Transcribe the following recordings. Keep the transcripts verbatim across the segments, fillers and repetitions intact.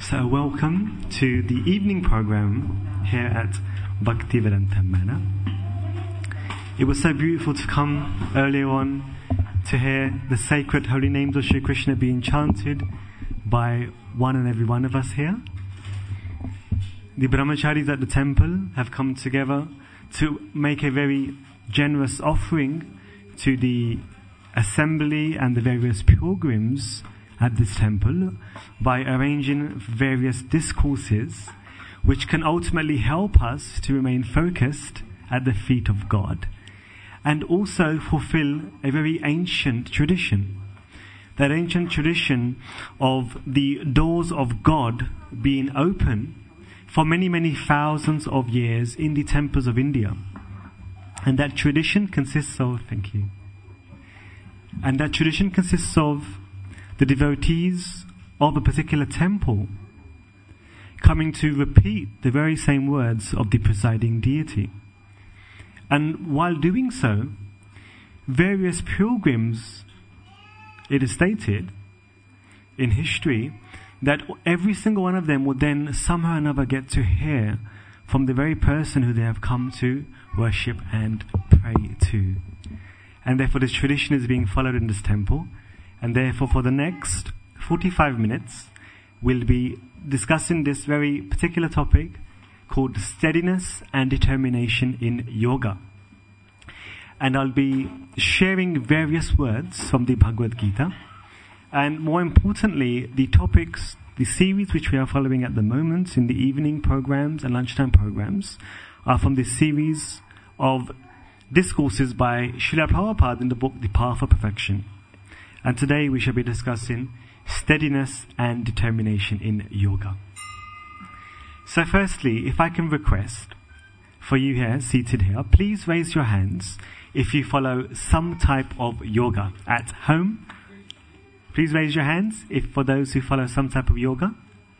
So welcome to the evening program here at Bhaktivedanta Manor. It was so beautiful to come earlier on to hear the sacred holy names of Shri Krishna being chanted by one and every one of us here. The brahmacharis at the temple have come together to make a very generous offering to the assembly and the various pilgrims at this temple by arranging various discourses which can ultimately help us to remain focused at the feet of God and also fulfill a very ancient tradition. That ancient tradition of the doors of God being open for many, many thousands of years in the temples of India. And that tradition consists of, thank you, and that tradition consists of the devotees of a particular temple coming to repeat the very same words of the presiding deity. And while doing so, various pilgrims, it is stated in history, that every single one of them would then somehow or another get to hear from the very person who they have come to worship and pray to. And therefore this tradition is being followed in this temple. And therefore for the next forty-five minutes, we'll be discussing this very particular topic called steadiness and determination in yoga. And I'll be sharing various words from the Bhagavad Gita. And more importantly, the topics, the series which we are following at the moment in the evening programs and lunchtime programs are from the series of discourses by Srila Prabhupada in the book The Path of Perfection. And today we shall be discussing steadiness and determination in yoga. So firstly, if I can request for you here, seated here, please raise your hands if you follow some type of yoga at home. Please raise your hands if for those who follow some type of yoga.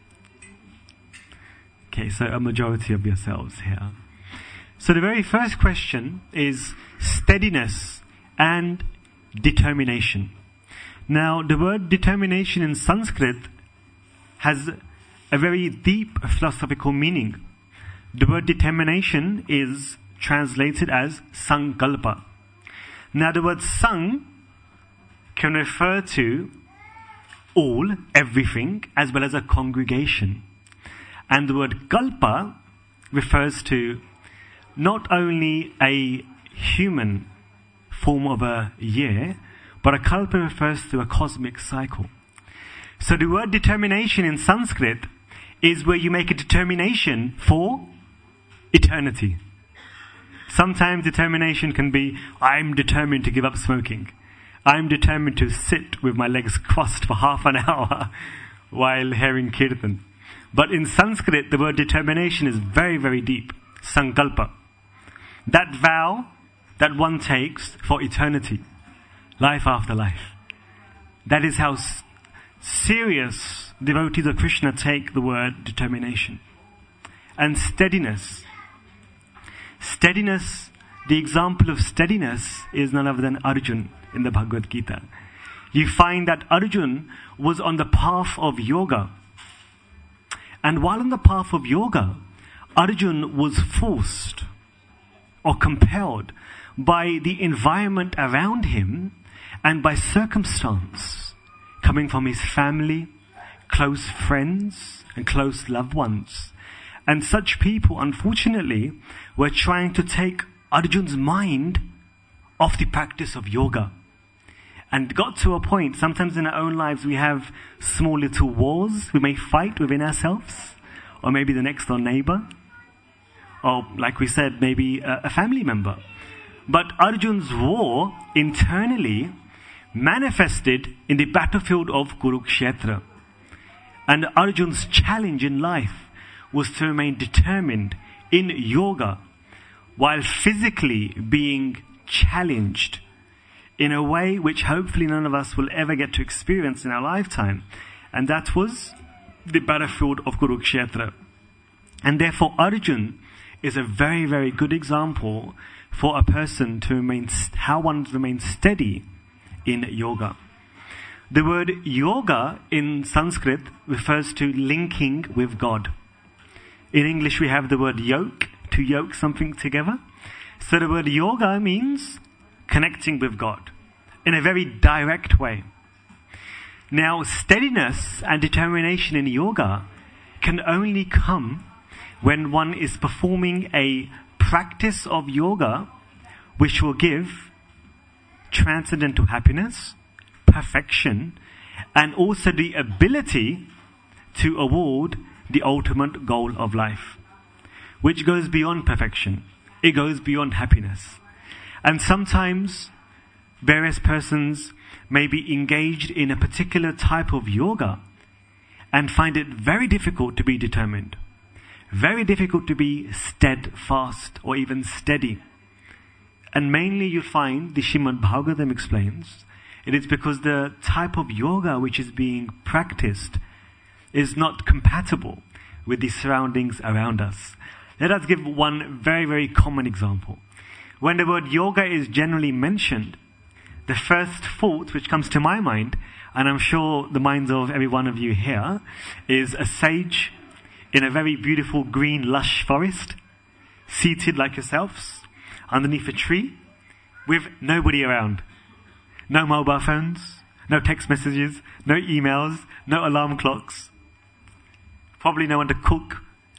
Okay, so a majority of yourselves here. So the very first question is steadiness and determination. Now, the word determination in Sanskrit has a very deep philosophical meaning. The word determination is translated as sankalpa. Now, the word sang can refer to all, everything, as well as a congregation. And the word kalpa refers to not only a human form of a year, but a kalpa refers to a cosmic cycle. So the word determination in Sanskrit is where you make a determination for eternity. Sometimes determination can be, I'm determined to give up smoking. I'm determined to sit with my legs crossed for half an hour while hearing kirtan. But in Sanskrit, the word determination is very, very deep. Sankalpa. That vow that one takes for eternity. Life after life. That is how s- serious devotees of Krishna take the word determination. And steadiness. Steadiness, the example of steadiness is none other than Arjun in the Bhagavad Gita. You find that Arjun was on the path of yoga. And while on the path of yoga, Arjun was forced or compelled by the environment around him and by circumstance coming from his family, close friends, and close loved ones. And such people, unfortunately, were trying to take Arjun's mind off the practice of yoga. And got to a point, sometimes in our own lives we have small little wars we may fight within ourselves, or maybe the next door neighbor, or like we said, maybe a, a family member. But Arjun's war internally manifested in the battlefield of Kurukshetra. And Arjun's challenge in life was to remain determined in yoga while physically being challenged in a way which hopefully none of us will ever get to experience in our lifetime. And that was the battlefield of Kurukshetra. And therefore Arjun is a very, very good example for a person to remain, how one remains steady in yoga. The word yoga in Sanskrit refers to linking with God. In English we have the word yoke, to yoke something together. So the word yoga means connecting with God in a very direct way. Now, steadiness and determination in yoga can only come when one is performing a practice of yoga which will give transcendental happiness, perfection, and also the ability to award the ultimate goal of life, which goes beyond perfection. It goes beyond happiness. And sometimes various persons may be engaged in a particular type of yoga and find it very difficult to be determined, very difficult to be steadfast or even steady. And mainly you find, the Srimad Bhagavatam explains, it is because the type of yoga which is being practiced is not compatible with the surroundings around us. Let us give one very, very common example. When the word yoga is generally mentioned, the first thought which comes to my mind, and I'm sure the minds of every one of you here, is a sage in a very beautiful green lush forest, seated like yourselves, underneath a tree, with nobody around. No mobile phones, no text messages, no emails, no alarm clocks. Probably no one to cook,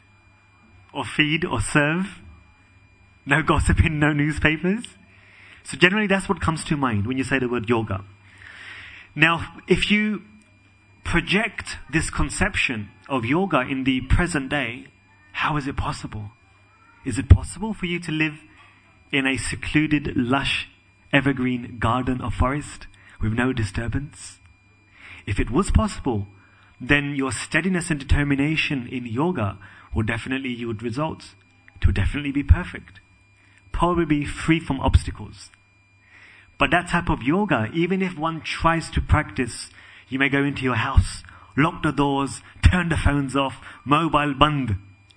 or feed, or serve. No gossiping, no newspapers. So generally that's what comes to mind when you say the word yoga. Now, if you project this conception of yoga in the present day, how is it possible? Is it possible for you to live in a secluded, lush, evergreen garden or forest with no disturbance? If it was possible, then your steadiness and determination in yoga will definitely yield results. It will definitely be perfect. Probably be free from obstacles. But that type of yoga, even if one tries to practice, you may go into your house, lock the doors, turn the phones off, mobile band.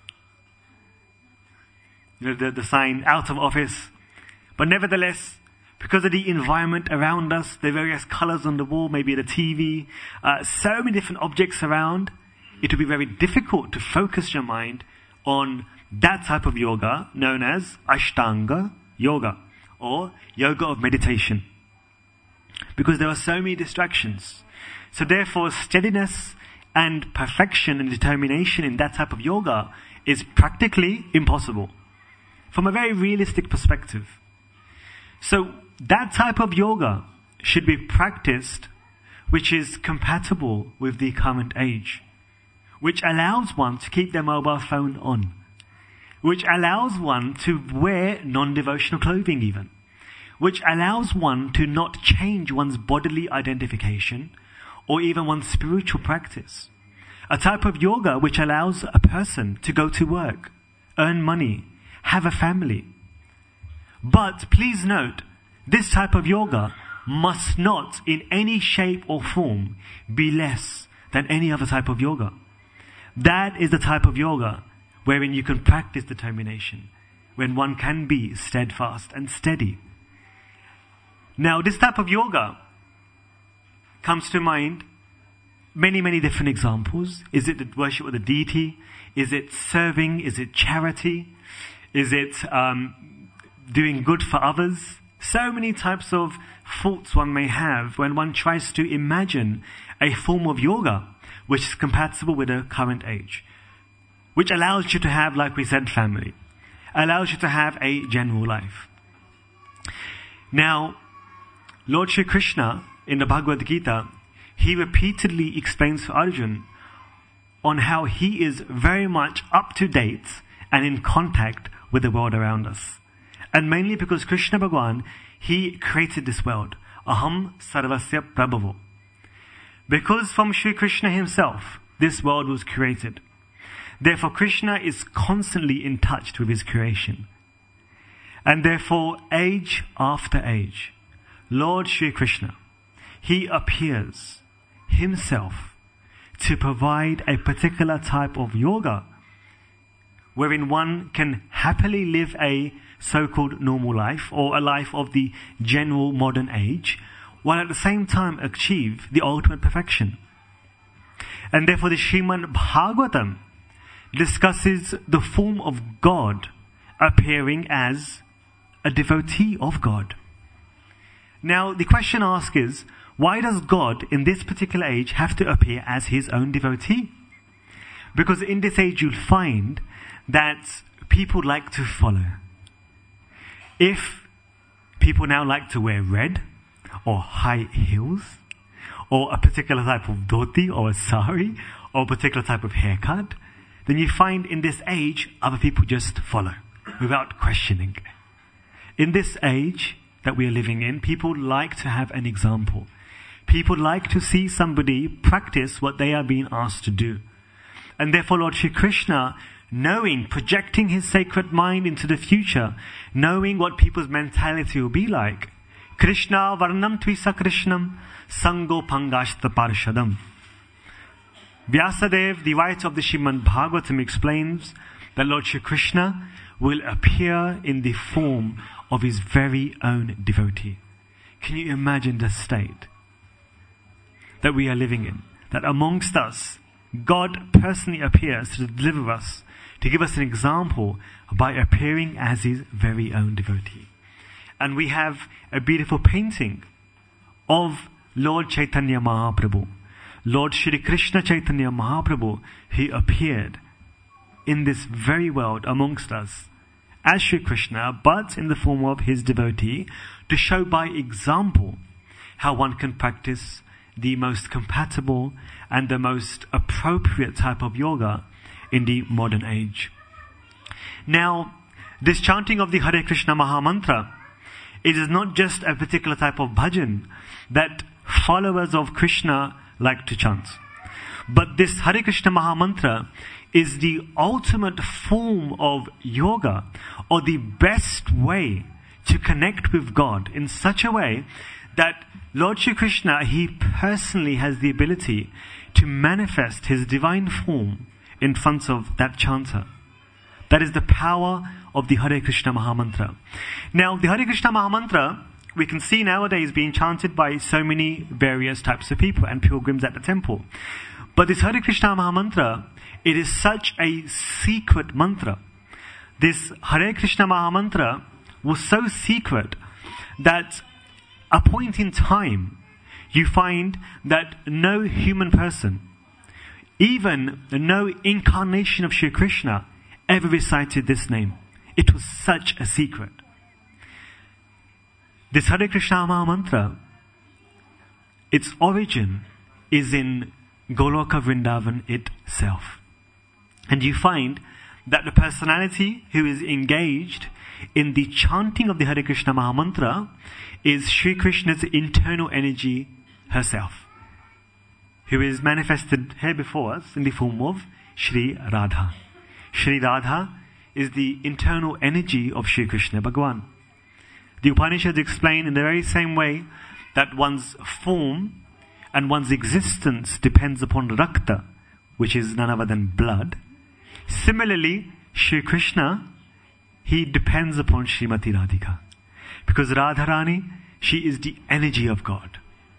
You know, the, the sign, out of office. But nevertheless, because of the environment around us, the various colors on the wall, maybe the T V, uh, so many different objects around, it will be very difficult to focus your mind on that type of yoga known as Ashtanga yoga or yoga of meditation. Because there are so many distractions. So therefore, steadiness and perfection and determination in that type of yoga is practically impossible from a very realistic perspective. So that type of yoga should be practiced which is compatible with the current age, which allows one to keep their mobile phone on, which allows one to wear non-devotional clothing even, which allows one to not change one's bodily identification or even one's spiritual practice. A type of yoga which allows a person to go to work, earn money, have a family. But please note, this type of yoga must not in any shape or form be less than any other type of yoga. That is the type of yoga wherein you can practice determination, when one can be steadfast and steady. Now, this type of yoga comes to mind many, many different examples. Is it the worship of the deity? Is it serving? Is it charity? Is it um, doing good for others? So many types of thoughts one may have when one tries to imagine a form of yoga which is compatible with the current age, which allows you to have, like we said, family, allows you to have a general life. Now, Lord Shri Krishna in the Bhagavad Gita, he repeatedly explains to Arjuna on how he is very much up to date and in contact with the world around us. And mainly because Krishna Bhagavan, he created this world. Aham sarvasya prabhavo. Because from Shri Krishna himself, this world was created. Therefore, Krishna is constantly in touch with his creation. And therefore, age after age, Lord Shri Krishna, he appears himself to provide a particular type of yoga wherein one can happily live a so-called normal life or a life of the general modern age while at the same time achieve the ultimate perfection. And therefore the Srimad Bhagavatam discusses the form of God appearing as a devotee of God. Now the question asked is, why does God in this particular age have to appear as his own devotee? Because in this age you'll find that people like to follow. If people now like to wear red or high heels or a particular type of dhoti or a sari or a particular type of haircut, then you find in this age other people just follow without questioning. In this age that we are living in, people like to have an example. People like to see somebody practice what they are being asked to do. And therefore Lord Shri Krishna, knowing, projecting his sacred mind into the future, knowing what people's mentality will be like, Krishna varnam tvisa Krishnam sango pangashta parshadam. Vyasadeva, the writer of the Srimad Bhagavatam, explains that Lord Shri Krishna will appear in the form of his very own devotee. Can you imagine the state that we are living in? That amongst us, God personally appears to deliver us, to give us an example by appearing as his very own devotee. And we have a beautiful painting of Lord Chaitanya Mahaprabhu, Lord Shri Krishna Chaitanya Mahaprabhu, who appeared in this very world amongst us as Shri Krishna, but in the form of his devotee, to show by example how one can practice the most compatible and the most appropriate type of yoga in the modern age. Now, this chanting of the Hare Krishna Maha Mantra, it is not just a particular type of bhajan that followers of Krishna like to chant. But this Hare Krishna Maha Mantra is the ultimate form of yoga, or the best way to connect with God in such a way that Lord Shri Krishna, he personally has the ability to manifest his divine form in front of that chanter. That is the power of the Hare Krishna Maha Mantra. Now, the Hare Krishna Maha Mantra, we can see nowadays being chanted by so many various types of people and pilgrims at the temple. But this Hare Krishna Maha Mantra, it is such a secret mantra. This Hare Krishna Maha Mantra was so secret that a point in time, you find that no human person, even no incarnation of Shri Krishna, ever recited this name. It was such a secret. This Hare Krishna Maha Mantra, its origin is in Goloka Vrindavan itself. And you find that the personality who is engaged in the chanting of the Hare Krishna Maha Mantra is Shri Krishna's internal energy herself, who is manifested here before us in the form of Shri Radha. Shri Radha is the internal energy of Shri Krishna Bhagavan. The Upanishads explain in the very same way that one's form and one's existence depends upon Rakta, which is none other than blood. Similarly, Shri Krishna, he depends upon Srimati Radhika. Because Radharani, she is the energy of God.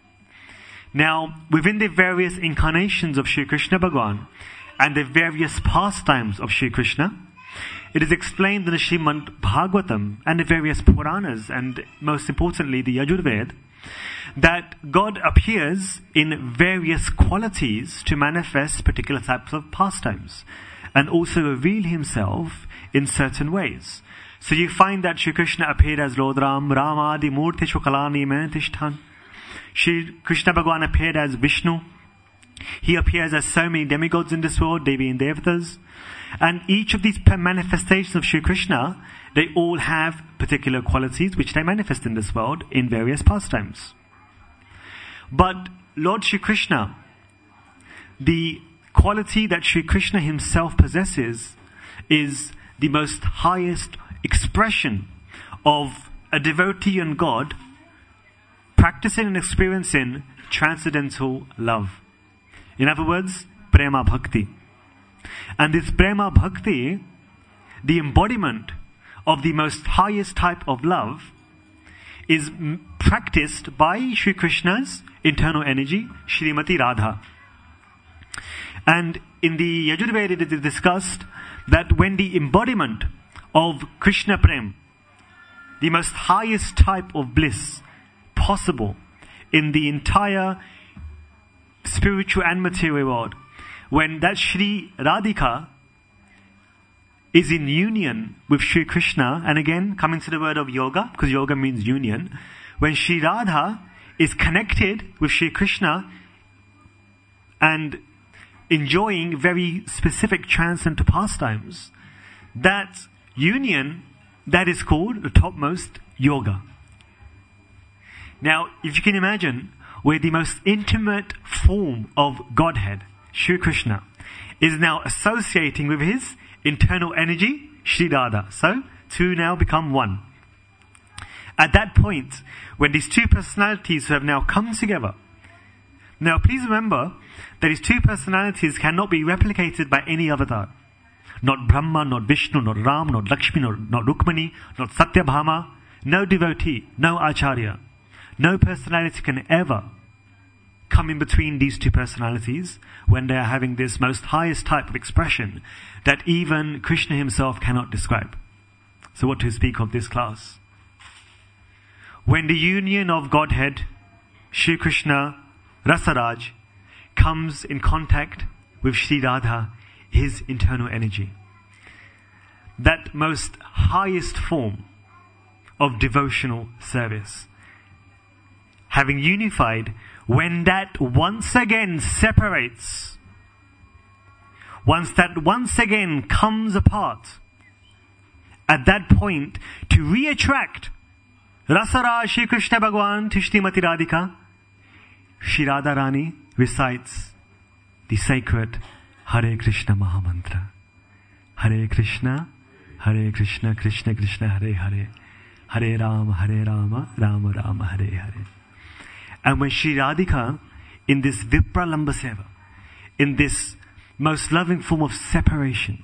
Now, within the various incarnations of Shri Krishna Bhagavan and the various pastimes of Shri Krishna, it is explained in the Srimad Bhagavatam and the various Puranas, and most importantly the Yajurveda, that God appears in various qualities to manifest particular types of pastimes and also reveal himself in certain ways. So you find that Shri Krishna appeared as Lord Ram, Ramadi Murti Shukalani Manatishtan. Shri Krishna Bhagavan appeared as Vishnu. He appears as so many demigods in this world, Devi and Devatas. And each of these manifestations of Shri Krishna, they all have particular qualities which they manifest in this world in various pastimes. But Lord Shri Krishna, the quality that Shri Krishna himself possesses is the most highest expression of a devotee and God practicing and experiencing transcendental love. In other words, prema bhakti. And this prema bhakti, the embodiment of the most highest type of love, is m- practiced by Shri Krishna's internal energy, Shrimati Radha. And in the Yajurveda it is discussed that when the embodiment of Krishna Prem, the most highest type of bliss possible in the entire spiritual and material world, when that Shri Radhika is in union with Shri Krishna, and again coming to the word of yoga, because yoga means union, when Shri Radha is connected with Shri Krishna and enjoying very specific transcendental pastimes, that union, that is called the topmost yoga. Now, if you can imagine, where the most intimate form of Godhead, Shri Krishna, is now associating with his internal energy, Shri Radha. So, two now become one. At that point, when these two personalities have now come together, now please remember that these two personalities cannot be replicated by any avatar. Not Brahma, not Vishnu, not Ram, not Lakshmi, not, not Rukmani, not Satyabhama. No devotee, no acharya. No personality can ever come in between these two personalities when they are having this most highest type of expression that even Krishna himself cannot describe. So what to speak of this class? When the union of Godhead, Shri Krishna, Rasaraj, comes in contact with Shri Radha, his internal energy, that most highest form of devotional service, having unified, when that once again separates, once that once again comes apart, at that point, to re-attract Rasaraj Shri Krishna Bhagwan to Shrimati Radhika, Shri Radha Rani recites the sacred Hare Krishna Mahamantra. Hare Krishna, Hare Krishna, Krishna Krishna, Hare Hare, Hare Rama, Hare Rama, Rama Rama, Hare Hare. And when Shri Radhika, in this Vipra Lambaseva, in this most loving form of separation,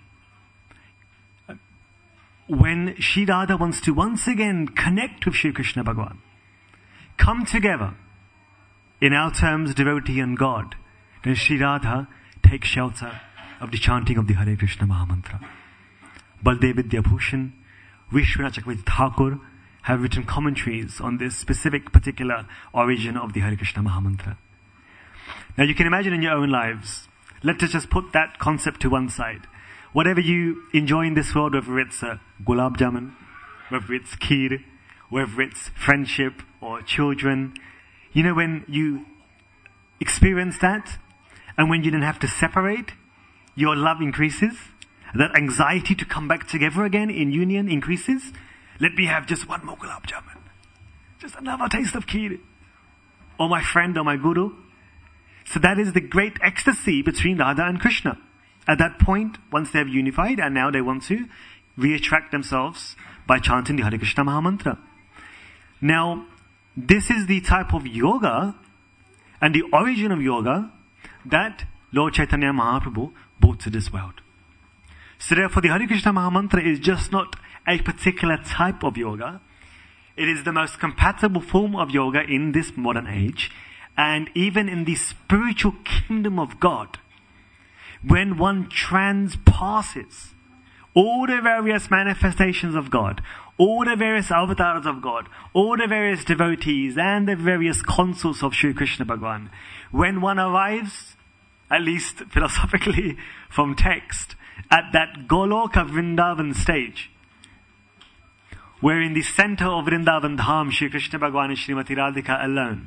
when Shri Radha wants to once again connect with Shri Krishna Bhagwan, come together, in our terms, devotee and God, then Shri Radha takes shelter of the chanting of the Hare Krishna Mahamantra. Baldev Vidyabhushan, Vishwanath Chakravarti Thakur have written commentaries on this specific particular origin of the Hare Krishna Mahamantra. Now you can imagine in your own lives, let us just put that concept to one side. Whatever you enjoy in this world, whether it's a gulab jamun, whether it's kheer, whether it's friendship or children, you know, when you experience that, and when you then have to separate, your love increases, that anxiety to come back together again in union increases. Let me have just one more gulab jamun, just another taste of kheer, or my friend or my guru. So that is the great ecstasy between Radha and Krishna. At that point, once they have unified, and now they want to re-attract themselves by chanting the Hare Krishna Mahamantra. Now, this is the type of yoga and the origin of yoga that Lord Chaitanya Mahaprabhu brought to this world. So therefore, the Hare Krishna Mahamantra is just not a particular type of yoga. It is the most compatible form of yoga in this modern age. And even in the spiritual kingdom of God, when one transpasses all the various manifestations of God, all the various avatars of God, all the various devotees and the various consorts of Shri Krishna Bhagwan, when one arrives, at least philosophically from text, at that Goloka Vrindavan stage, where in the center of Vrindavan Dham, Shri Krishna Bhagwan and Shrimati Radhika alone,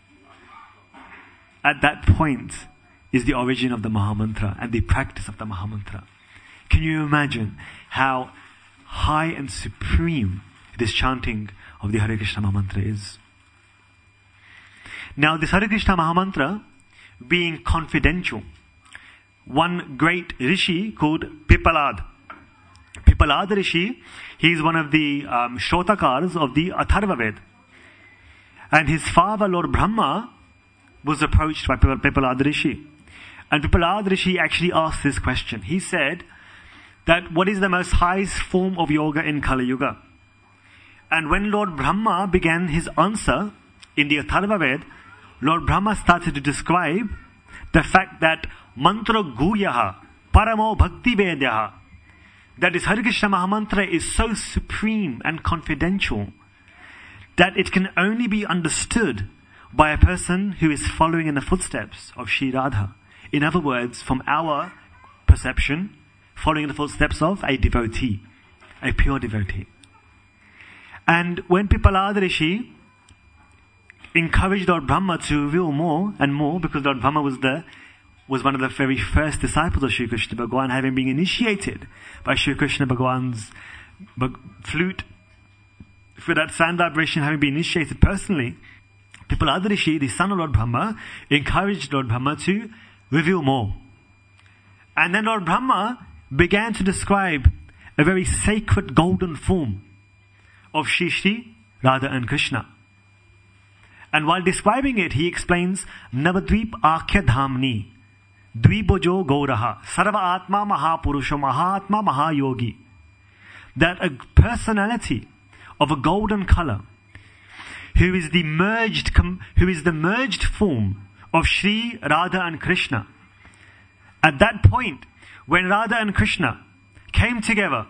at that point is the origin of the Mahamantra and the practice of the Mahamantra. Can you imagine how high and supreme this chanting of the Hare Krishna Mahamantra is? Now this Hare Krishna Mahamantra being confidential, one great rishi called Pipalad. Pipalad Rishi, he is one of the um, Shrotakars of the Atharva Ved. And his father, Lord Brahma, was approached by Pipalad Rishi. And Pipalad Rishi actually asked this question. He said that what is the most highest form of yoga in Kali Yuga? And when Lord Brahma began his answer in the Atharva Ved, Lord Brahma started to describe the fact that mantra guyaha paramo bhakti vedyaha, that this Hare Krishna Mahamantra is so supreme and confidential that it can only be understood by a person who is following in the footsteps of Shri Radha. In other words, from our perception, following in the footsteps of a devotee, a pure devotee. And when Pippalada Rishi encouraged Lord Brahma to reveal more and more, because Lord Brahma was the was one of the very first disciples of Shri Krishna Bhagawan, having been initiated by Shri Krishna Bhagawan's flute, for that sound vibration, having been initiated personally, Pippalada Rishi, the son of Lord Brahma, encouraged Lord Brahma to reveal more. And then Lord Brahma began to describe a very sacred golden form of Shri Shri, Radha and Krishna. And while describing it, he explains, Navadvip Akhya Dhamni, Dvibojo Gauraha, Sarva Atma Mahapurusha, Mahatma Mahayogi. That a personality of a golden color, who is the merged, who is the merged form of Shri, Radha and Krishna. At that point, when Radha and Krishna came together,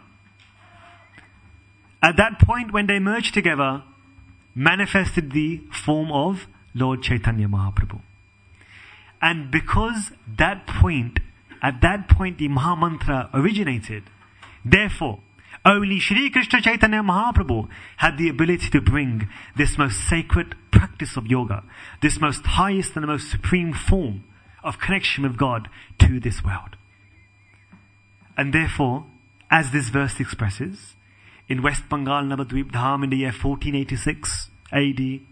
at that point when they merged together, manifested the form of Lord Chaitanya Mahaprabhu. And because that point, at that point the Mahamantra originated, therefore, only Shri Krishna Chaitanya Mahaprabhu had the ability to bring this most sacred practice of yoga, this most highest and the most supreme form of connection with God to this world. And therefore, as this verse expresses, in West Bengal Navadvip Dham in the year fourteen eighty-six A D,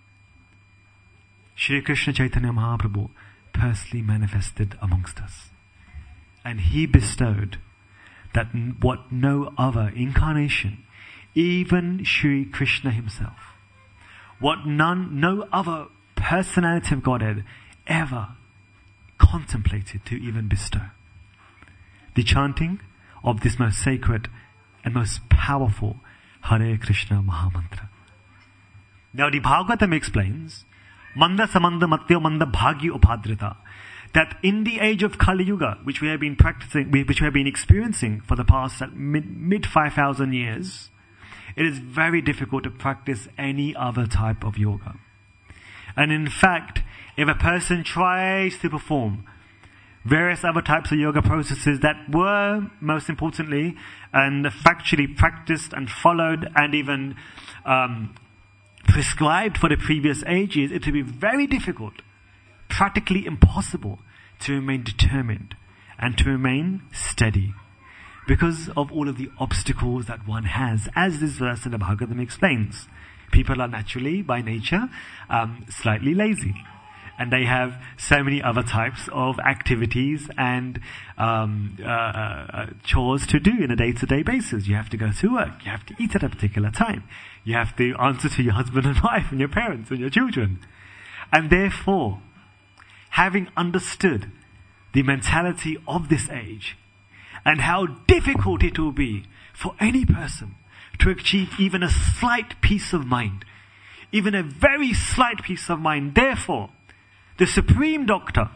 Shri Krishna Chaitanya Mahaprabhu personally manifested amongst us. And he bestowed that what no other incarnation, even Shri Krishna himself, what none, no other personality of Godhead ever contemplated to even bestow. The chanting of this most sacred and most powerful Hare Krishna Mahamantra. Now the Bhagavatam explains, Manda Samanda Matyo Manda Bhagya Upadrita, that in the age of Kali Yuga, which we have been practicing, which we have been experiencing for the past mid, mid five thousand years, it is very difficult to practice any other type of yoga. And in fact, if a person tries to perform various other types of yoga processes that were, most importantly, and factually practiced and followed and even um, prescribed for the previous ages, it would be very difficult, practically impossible, to remain determined and to remain steady because of all of the obstacles that one has, as this verse in the Bhagavatam explains. People are naturally, by nature, um, slightly lazy. And they have so many other types of activities and um, uh, uh, chores to do on a day-to-day basis. You have to go to work. You have to eat at a particular time. You have to answer to your husband and wife and your parents and your children. And therefore, having understood the mentality of this age and how difficult it will be for any person to achieve even a slight peace of mind, even a very slight peace of mind, therefore, the supreme doctor,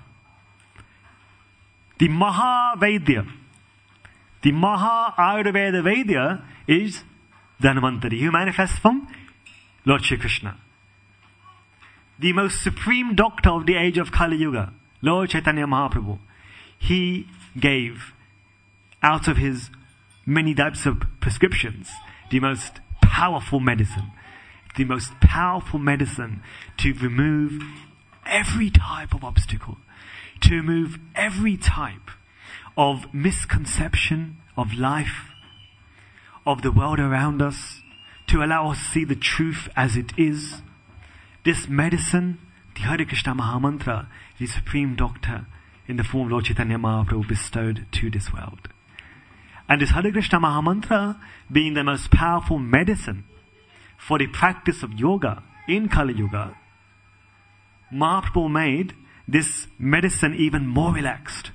the Maha Vaidya, the Maha Ayurveda Vaidya is Dhanvantari, who manifests from Lord Shri Krishna. The most supreme doctor of the age of Kali Yuga, Lord Chaitanya Mahaprabhu, he gave out of his many types of prescriptions the most powerful medicine, the most powerful medicine to remove every type of obstacle, to remove every type of misconception of life, of the world around us, to allow us to see the truth as it is. This medicine, the Hare Krishna Mahamantra, the supreme doctor in the form of Lord Chaitanya Mahaprabhu bestowed to this world. And this Hare Krishna Mahamantra, being the most powerful medicine for the practice of yoga in Kali Yuga, Mahaprabhu made this medicine even more relaxed.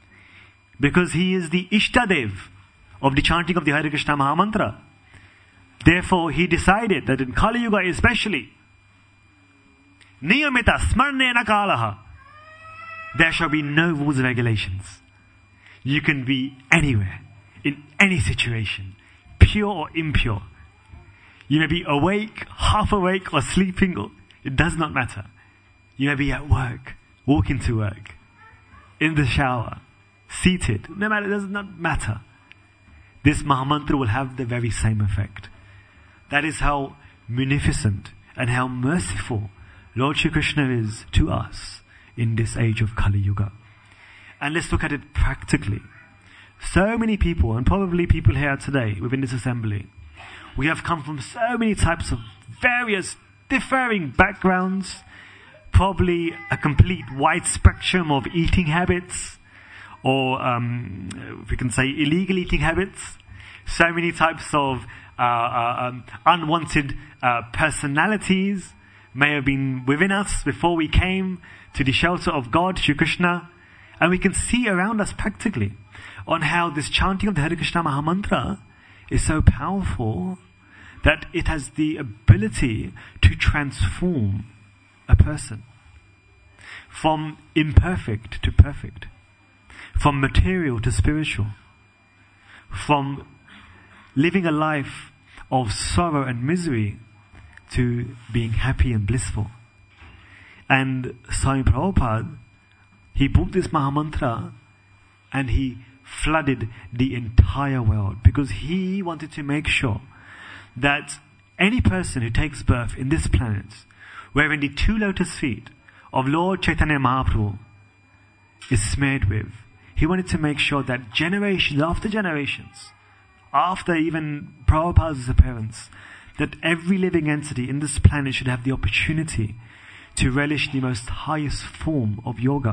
Because he is the Ishtadev of the chanting of the Hare Krishna Mahamantra. Therefore, he decided that in Kali Yuga especially, Niyamita Smarnena Kalaha, there shall be no rules and regulations. You can be anywhere, in any situation, pure or impure. You may be awake, half awake, or sleeping, or, it does not matter. You may be at work, walking to work, in the shower, seated, no matter, it does not matter. This Mahamantra will have the very same effect. That is how munificent and how merciful Lord Shri Krishna is to us in this age of Kali Yuga. And let's look at it practically. So many people, and probably people here today within this assembly, we have come from so many types of various differing backgrounds, probably a complete wide spectrum of eating habits, or um, we can say illegal eating habits, so many types of uh, uh, um, unwanted uh, personalities may have been within us before we came to the shelter of God, Shri Krishna, and we can see around us practically on how this chanting of the Hare Krishna Mahamantra is so powerful that it has the ability to transform a person from imperfect to perfect, from material to spiritual, from living a life of sorrow and misery to being happy and blissful. And Swami Prabhupada, he brought this Mahamantra and he flooded the entire world because he wanted to make sure that any person who takes birth in this planet, wherein the two lotus feet of Lord Chaitanya Mahaprabhu is smeared with, he wanted to make sure that generations after generations, after even Prabhupada's appearance, that every living entity in this planet should have the opportunity to relish the most highest form of yoga.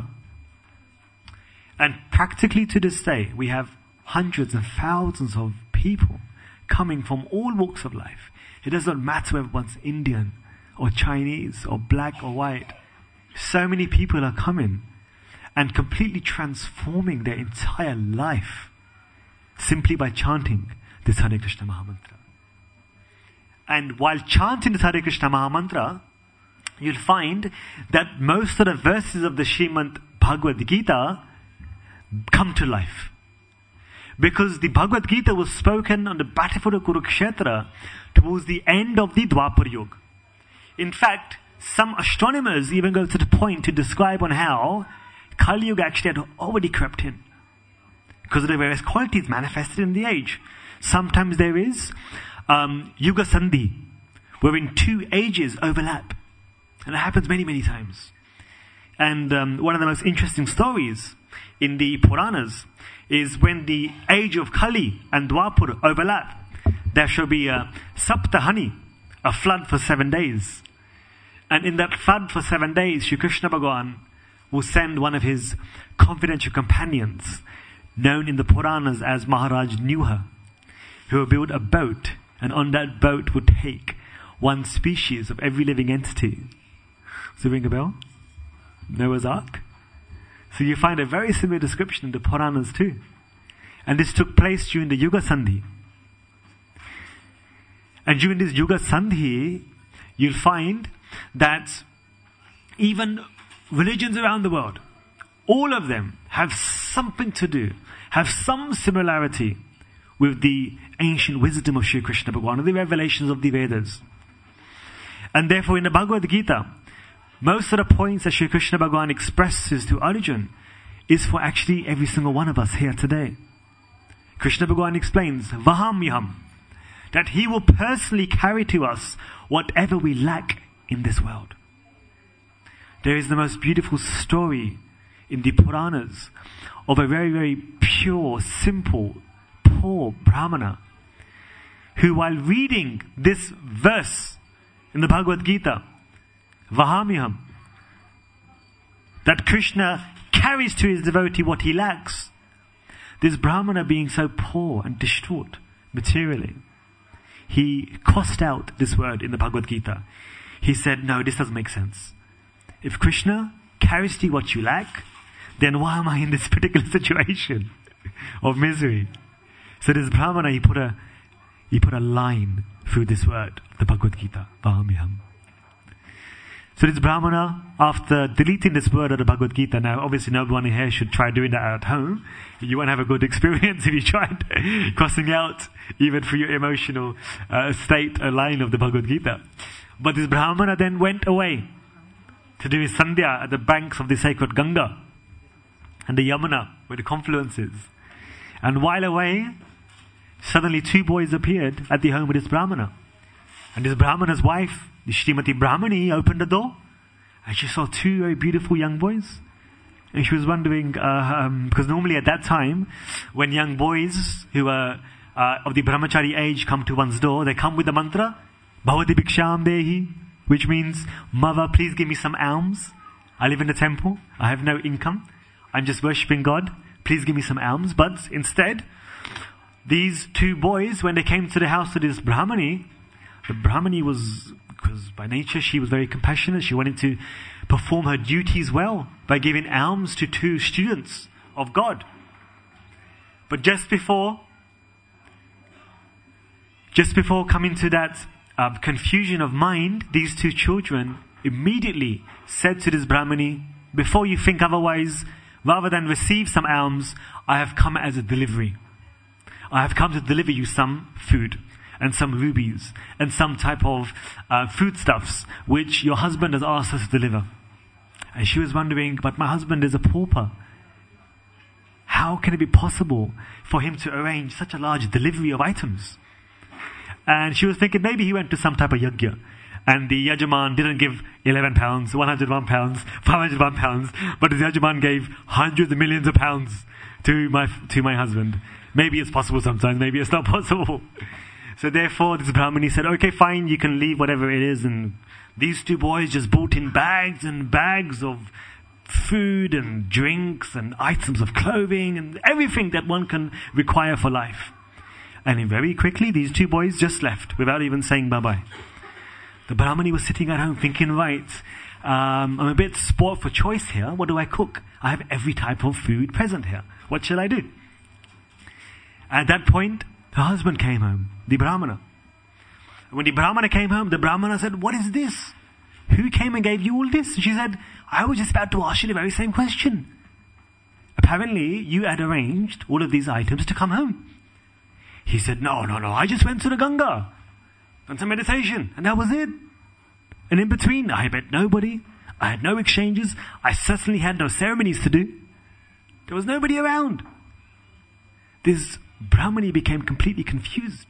And practically to this day, we have hundreds and thousands of people coming from all walks of life. It does not matter whether one's Indian or Chinese or black or white. So many people are coming and completely transforming their entire life simply by chanting this Hare Krishna Mahamantra. And while chanting this Hare Krishna Mahamantra, you'll find that most of the verses of the Srimad Bhagavad Gita come to life. Because the Bhagavad Gita was spoken on the battlefield of Kurukshetra towards the end of the Dwapar Yuga. In fact, some astronomers even go to the point to describe on how Kali Yuga actually had already crept in, because of the various qualities manifested in the age. Sometimes there is um, Yuga Sandhi, wherein two ages overlap. And it happens many, many times. And um, one of the most interesting stories in the Puranas is when the age of Kali and Dwapar overlap, there shall be a Saptahani, a flood for seven days. And in that flood for seven days, Shri Krishna Bhagavan will send one of his confidential companions, known in the Puranas as Maharaj Nuha, who will build a boat, and on that boat would take one species of every living entity. Does it ring a bell? Noah's Ark? So you find a very similar description in the Puranas too. And this took place during the Yuga Sandhi. And during this Yuga Sandhi, you'll find that even religions around the world, all of them have something to do, have some similarity with the ancient wisdom of Shri Krishna Bhagavan, the revelations of the Vedas. And therefore in the Bhagavad Gita, most of the points that Shri Krishna Bhagavan expresses to Arjuna is for actually every single one of us here today. Krishna Bhagavan explains, Vahamyam, that he will personally carry to us whatever we lack in this world. There is the most beautiful story in the Puranas of a very, very pure, simple, poor Brahmana who, while reading this verse in the Bhagavad Gita, Vahamyam, that Krishna carries to his devotee what he lacks, this Brahmana, being so poor and distraught materially, he crossed out this word in the Bhagavad Gita. He said, no, this doesn't make sense. If Krishna carries to you what you lack, then why am I in this particular situation of misery? So this Brahmana, he put a, he put a line through this word, the Bhagavad Gita, Vahamyam. So this Brahmana, after deleting this word of the Bhagavad Gita, now obviously no one here should try doing that at home. You won't have a good experience if you tried crossing out, even for your emotional uh, state, a line of the Bhagavad Gita. But this Brahmana then went away to do his sandhya at the banks of the sacred Ganga and the Yamuna, where the confluence is. And while away, suddenly two boys appeared at the home of this Brahmana. And this Brahmana's wife, the Srimati Brahmani, opened the door and she saw two very beautiful young boys. And she was wondering, uh, um, because normally at that time, when young boys who are uh, of the brahmachari age come to one's door, they come with the mantra, Bhavati Bhiksham Dehi, which means, Mother, please give me some alms. I live in the temple. I have no income. I'm just worshipping God. Please give me some alms. But instead, these two boys, when they came to the house of this Brahmani, the Brahmani was, because by nature she was very compassionate, she wanted to perform her duties well by giving alms to two students of God. But just before, just before coming to that uh, confusion of mind, these two children immediately said to this Brahmani, before you think otherwise, rather than receive some alms, I have come as a delivery. I have come to deliver you some food and some rubies and some type of uh, foodstuffs which your husband has asked us to deliver. And she was wondering, but my husband is a pauper. How can it be possible for him to arrange such a large delivery of items? And she was thinking maybe he went to some type of yajna. And the Yajaman didn't give eleven pounds, one hundred one pounds, five hundred one pounds, but the Yajaman gave hundreds of millions of pounds to my to my husband. Maybe it's possible sometimes, maybe it's not possible. So therefore this Brahmani said, okay, fine, you can leave whatever it is. And these two boys just brought in bags and bags of food and drinks and items of clothing and everything that one can require for life. And very quickly these two boys just left without even saying bye-bye. The Brahmani was sitting at home thinking, right, um, I'm a bit spoiled for choice here. What do I cook? I have every type of food present here. What shall I do? At that point, her husband came home, the Brahmana. When the Brahmana came home, the Brahmana said, what is this? Who came and gave you all this? She said, I was just about to ask you the very same question. Apparently, you had arranged all of these items to come home. He said, no, no, no, I just went to the Ganga. Done some meditation, and that was it. And in between, I met nobody. I had no exchanges. I certainly had no ceremonies to do. There was nobody around. This Brahmani became completely confused.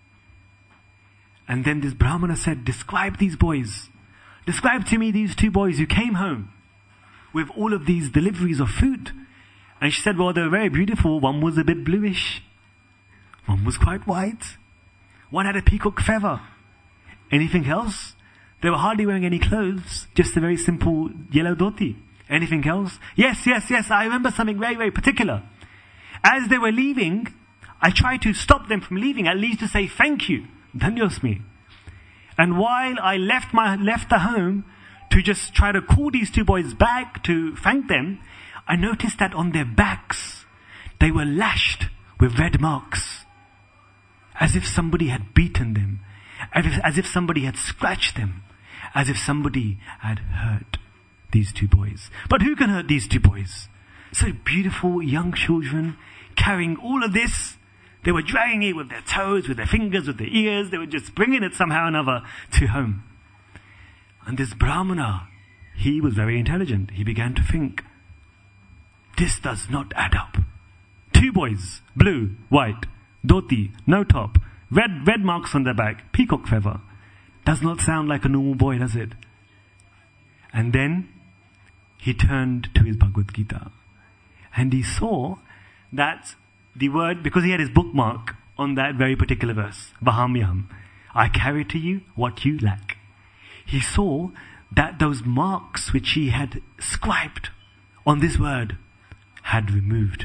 And then this Brahmana said, describe these boys. Describe to me these two boys who came home with all of these deliveries of food. And she said, well, they were very beautiful. One was a bit bluish. One was quite white. One had a peacock feather. Anything else? They were hardly wearing any clothes, just a very simple yellow dhoti. Anything else? Yes, yes, yes, I remember something very, very particular. As they were leaving, I tried to stop them from leaving, at least to say thank you, Dhanyosmi. And while I left my left the home to just try to call these two boys back to thank them, I noticed that on their backs, they were lashed with red marks. As if somebody had beaten them, as if, as if somebody had scratched them, as if somebody had hurt these two boys. But who can hurt these two boys? So beautiful young children carrying all of this. They were dragging it with their toes, with their fingers, with their ears. They were just bringing it somehow or another to home. And this Brahmana, he was very intelligent. He began to think, this does not add up. Two boys, blue, white, dhoti, no top, red red marks on their back, peacock feather. Does not sound like a normal boy, does it? And then he turned to his Bhagavad Gita and he saw that the word, because he had his bookmark on that very particular verse, Vahamyam, I carry to you what you lack. He saw that those marks which he had scribed on this word had removed.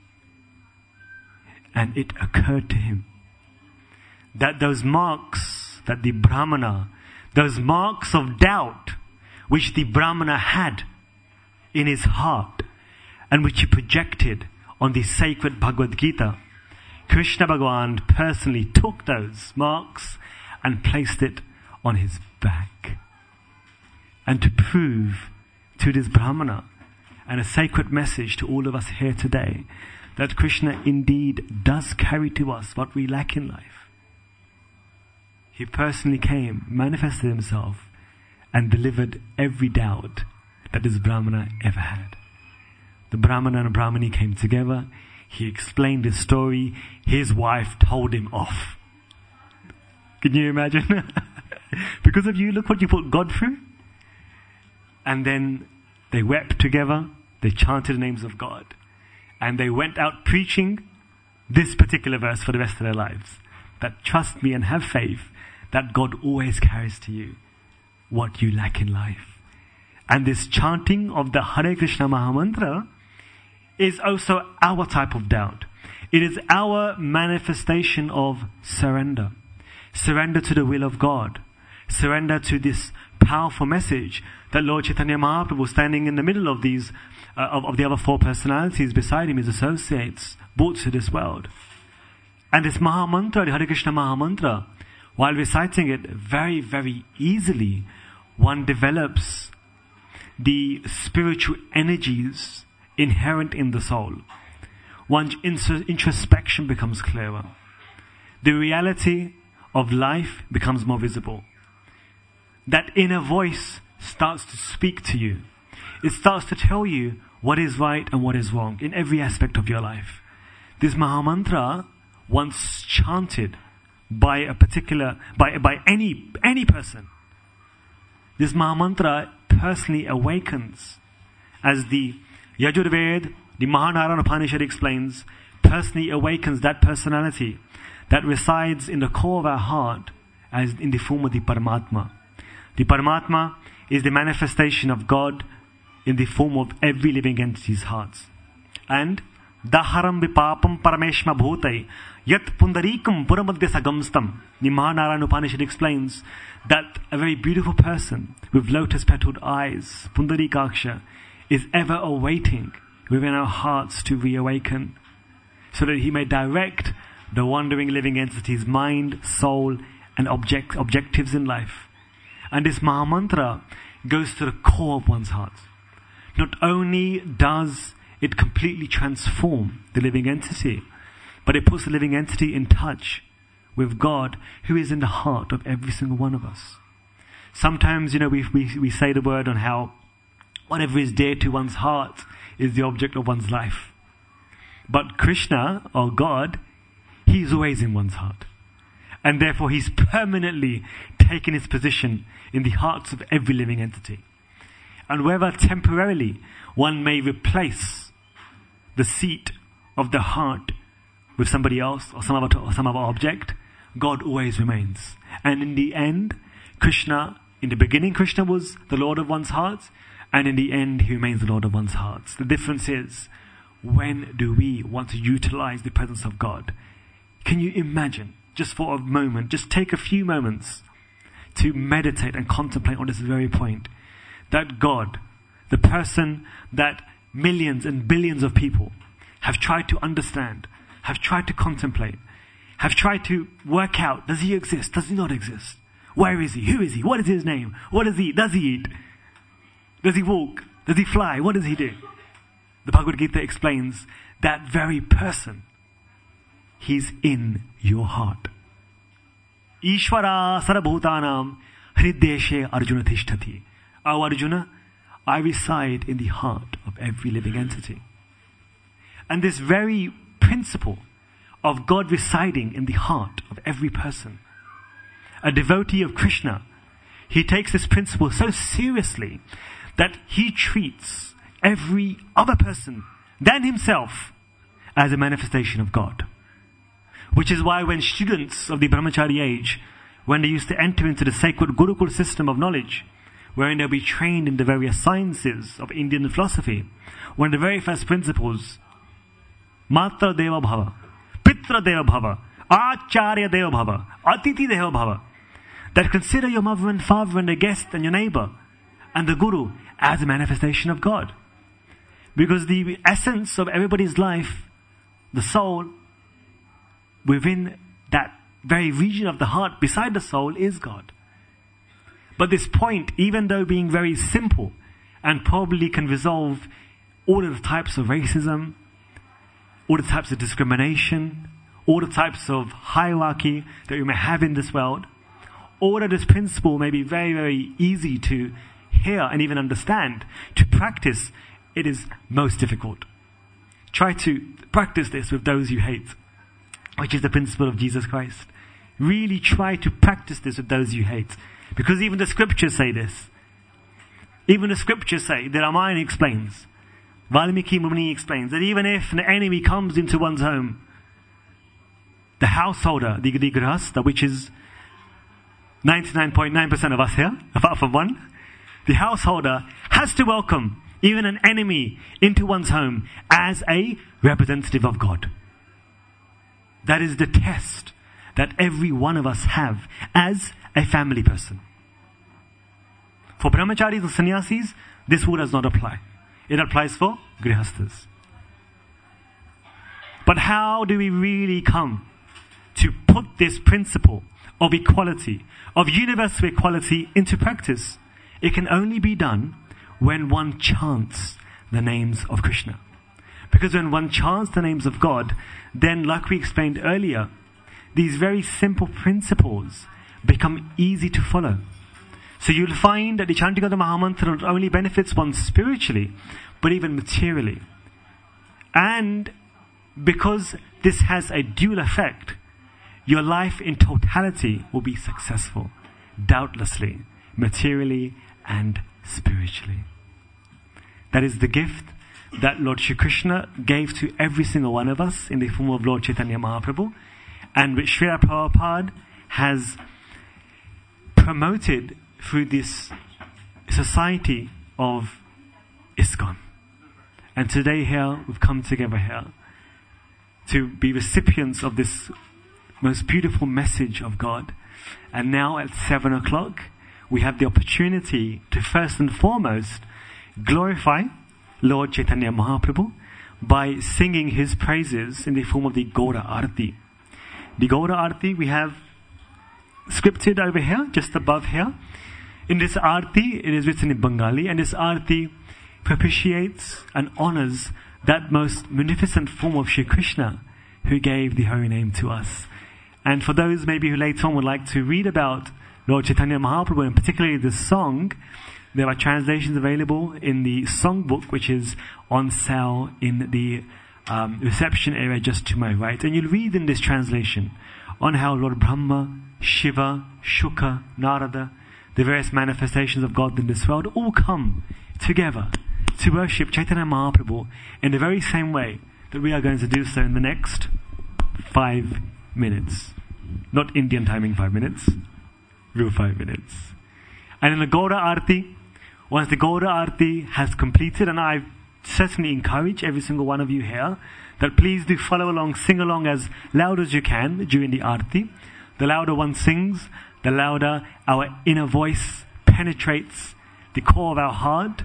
And it occurred to him that those marks that the Brahmana, those marks of doubt which the Brahmana had in his heart and which he projected on the sacred Bhagavad Gita, Krishna Bhagavan personally took those marks and placed it on his back. And to prove to this Brahmana, and a sacred message to all of us here today, that Krishna indeed does carry to us what we lack in life. He personally came, manifested himself, and delivered every doubt that this Brahmana ever had. The Brahmana and Brahmani came together. He explained his story. His wife told him off. Can you imagine? Because of you, look what you put God through. And then they wept together. They chanted the names of God. And they went out preaching this particular verse for the rest of their lives. That trust me and have faith that God always carries to you what you lack in life. And this chanting of the Hare Krishna Mahamantra is also our type of doubt. It is our manifestation of surrender. Surrender to the will of God. Surrender to this powerful message that Lord Chaitanya Mahaprabhu, standing in the middle of these, uh, of, of the other four personalities beside him, his associates, brought to this world. And this Mahamantra, the Hare Krishna Mahamantra, while reciting it very, very easily, one develops the spiritual energies inherent in the soul. One's introspection becomes clearer. The reality of life becomes more visible. That inner voice starts to speak to you. It starts to tell you what is right and what is wrong in every aspect of your life. This Mahamantra, once chanted by a particular, by, by any, any person, this Mahamantra personally awakens, as the Yajurved, the Mahanarayana Upanishad explains, personally awakens that personality that resides in the core of our heart as in the form of the Paramatma. The Paramatma is the manifestation of God in the form of every living entity's hearts. And Daharam vipapam parameshma bhutai yat pundarikam puramadya sagamstam. The Mahanarayana Upanishad explains that a very beautiful person with lotus-petaled eyes, Pundarikaksha, is ever awaiting within our hearts to reawaken, so that he may direct the wandering living entity's mind, soul, and object, objectives in life. And this Mahamantra goes to the core of one's heart. Not only does it completely transform the living entity, but it puts the living entity in touch with God, who is in the heart of every single one of us. Sometimes, you know, we, we, we say the word on how whatever is dear to one's heart is the object of one's life. But Krishna, or God, He is always in one's heart. And therefore He's permanently taken His position in the hearts of every living entity. And wherever temporarily one may replace the seat of the heart with somebody else or some other, or some other object, God always remains. And in the end, Krishna, in the beginning Krishna was the Lord of one's heart, and in the end He remains the Lord of one's heart. The difference is, when do we want to utilize the presence of God? Can you imagine, just for a moment, just take a few moments to meditate and contemplate on this very point, that God, the person that millions and billions of people have tried to understand, have tried to contemplate, have tried to work out, does He exist? Does He not exist? Where is He? Who is He? What is His name? What does He eat? Does He eat? Does He walk? Does He fly? What does He do? The Bhagavad Gita explains that very person, He's in your heart. Ishvara sarabhutanam hrideshe Arjuna tishtati. O Arjuna, I reside in the heart of every living entity. And this very principle of God residing in the heart of every person, a devotee of Krishna, he takes this principle so seriously that he treats every other person than himself as a manifestation of God. Which is why when students of the Brahmachari age, when they used to enter into the sacred Gurukul system of knowledge, wherein they'll be trained in the various sciences of Indian philosophy, one of the very first principles, Matra Deva Bhava, Pitra Deva Bhava, Acharya Deva Bhava, Atiti Deva Bhava, that consider your mother and father and the guest and your neighbor and the Guru as a manifestation of God. Because the essence of everybody's life, the soul, within that very region of the heart beside the soul is God. But this point, even though being very simple and probably can resolve all of the types of racism, all the types of discrimination, all the types of hierarchy that we may have in this world, all of this principle may be very, very easy to hear and even understand. To practice, it is most difficult. Try to practice this with those you hate, which is the principle of Jesus Christ. Really try to practice this with those you hate. Because even the scriptures say this. Even the scriptures say, that Ramayana explains, Valmiki Muni explains, that even if an enemy comes into one's home, the householder, the, the grihastha, which is ninety-nine point nine percent of us here, apart from one, the householder has to welcome even an enemy into one's home as a representative of God. That is the test that every one of us have as a family person. For brahmacharis and sannyasis, this rule does not apply. It applies for grihasthas. But how do we really come to put this principle of equality, of universal equality into practice? It can only be done when one chants the names of Krishna. Because when one chants the names of God, then, like we explained earlier, these very simple principles become easy to follow. So you'll find that the chanting of the Mahamantra not only benefits one spiritually, but even materially. And because this has a dual effect, your life in totality will be successful, doubtlessly, materially and spiritually. That is the gift that Lord Shri Krishna gave to every single one of us in the form of Lord Chaitanya Mahaprabhu, and which Srila Prabhupada has promoted through this society of ISKCON. And today here, we've come together here to be recipients of this most beautiful message of God. And now at seven o'clock, we have the opportunity to first and foremost glorify Lord Chaitanya Mahaprabhu by singing his praises in the form of the Gaura Arati. The Gaura Arati we have scripted over here, just above here. In this Arati, it is written in Bengali, and this Arati propitiates and honors that most magnificent form of Shri Krishna who gave the holy name to us. And for those maybe who later on would like to read about Lord Chaitanya Mahaprabhu, and particularly this song, there are translations available in the songbook, which is on sale in the um, reception area just to my right. And you'll read in this translation on how Lord Brahma, Shiva, Shuka, Narada, the various manifestations of God in this world, all come together to worship Chaitanya Mahaprabhu in the very same way that we are going to do so in the next five minutes. Not Indian timing five minutes, real five minutes. And in the Gaura Arati, once the Gaura Arati has completed, and I certainly encourage every single one of you here that please do follow along, sing along as loud as you can during the Arati. The louder one sings, the louder our inner voice penetrates the core of our heart.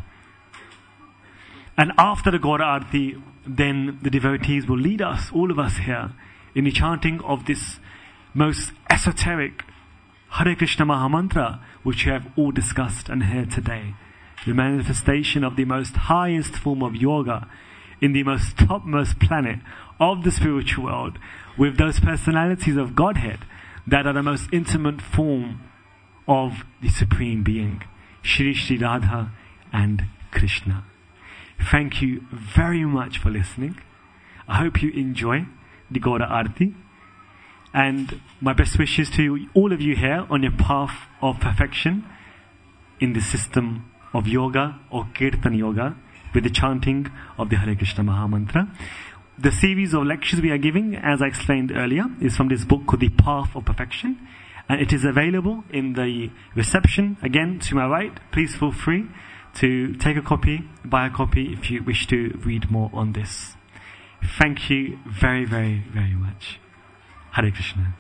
And after the Gaura Arati, then the devotees will lead us, all of us here, in the chanting of this most esoteric Hare Krishna Mahamantra, which we have all discussed and heard today. The manifestation of the most highest form of yoga in the most topmost planet of the spiritual world, with those personalities of Godhead that are the most intimate form of the Supreme Being, Shri Shri Radha and Krishna. Thank you very much for listening. I hope you enjoy the Gaura Arati. And my best wishes to all of you here on your path of perfection in the system of yoga or Kirtan yoga with the chanting of the Hare Krishna Mahamantra. The series of lectures we are giving, as I explained earlier, is from this book called The Path of Perfection. And it is available in the reception, again, to my right. Please feel free to take a copy, buy a copy if you wish to read more on this. Thank you very, very, very much. Hare Krishna.